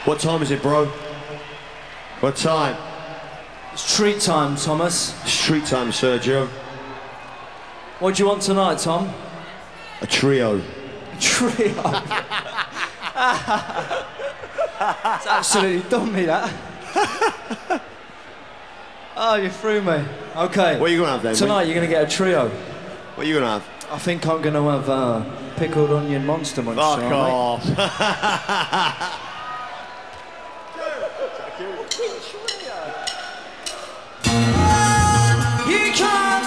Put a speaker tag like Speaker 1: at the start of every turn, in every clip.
Speaker 1: What time is it, bro? What time?
Speaker 2: It's treat time, Thomas.
Speaker 1: It's treat time, Sergio.
Speaker 2: What do you want tonight, Tom?
Speaker 1: A trio.
Speaker 2: A trio? It's absolutely done me, that. Oh, you threw me. Okay.
Speaker 1: What are you going to have then?
Speaker 2: Tonight you're going to get a trio.
Speaker 1: What are you going to have?
Speaker 2: I think I'm going to have pickled onion monster munch.
Speaker 1: Fuck off.
Speaker 2: You can't.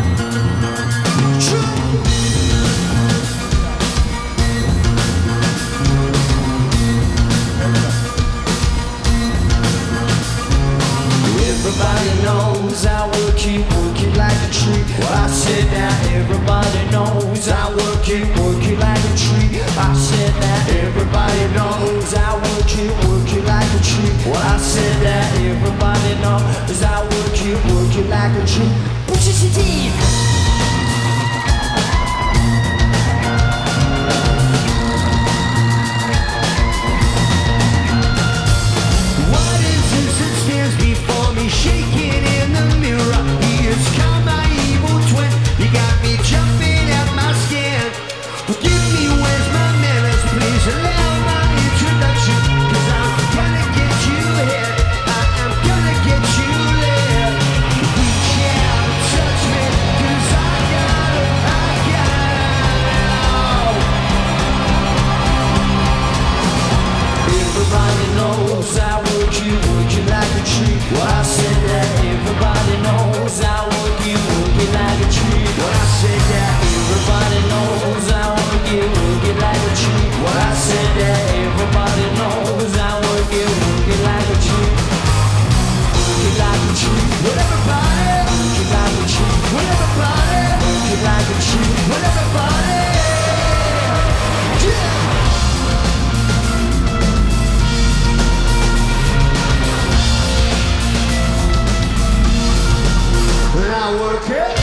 Speaker 2: Everybody knows I work it like a tree. I said that everybody knows I work it like a tree. I said that everybody knows I work it like a tree. I said that everybody knows I work it like a tree. Push it deep.
Speaker 3: Shaking in the mirror, he has come my evil twin. You got me jumping at my skin. Forgive me, where's my manners? Please allow my introduction, 'cause I'm gonna get you here. I am gonna get you lit. Reach out and touch me, 'cause I got it all. Everybody knows I work it like a tree. Well, I said that everybody knows I work it like a tree. Well, I said that everybody knows I work it like a tree. Well, I said that everybody knows I work it like a tree. Work it like a tree. Well, everybody work it like a tree. Well, everybody work it like a tree. Well, everybody, yeah. I work it.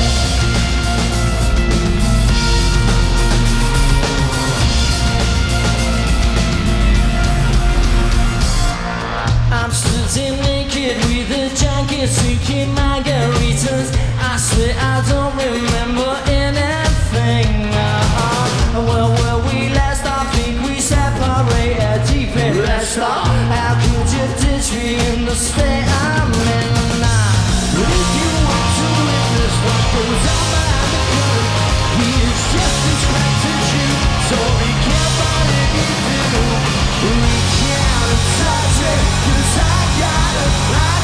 Speaker 3: I'm sitting naked with a jacket, drinking margaritas. I swear I don't remember anything. Well, where we last, I think we separated deep in last. How could you ditch me in the state I'm in now? If you want to witness what goes on behind the curtain, he is just as cracked as you, so be careful if you do. Reach out and touch it, 'cause I got it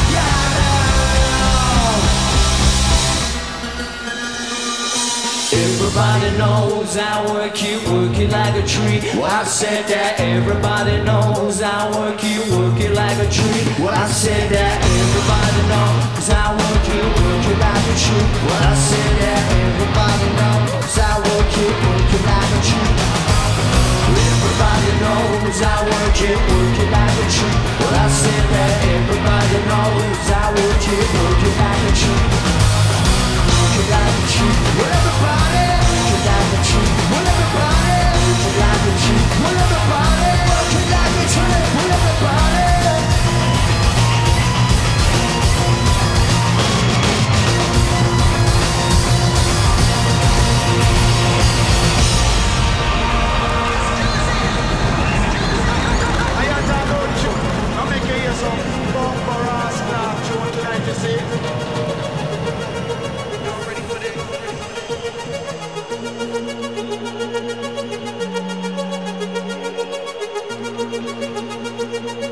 Speaker 3: all. Everybody knows I work it like a tree. Well, I said that everybody knows I work it like a tree. Well, I said that everybody knows I work it like a tree. Well, I said that everybody knows I work it like a tree. Everybody knows I work it like a tree. Well, I said that everybody knows I work it like a tree. Work it like a tree. Well, everybody work it like a tree. Well, everybody work it like a tree. Well, everybody work it like a tree. Well, everybody.
Speaker 4: Ready for this?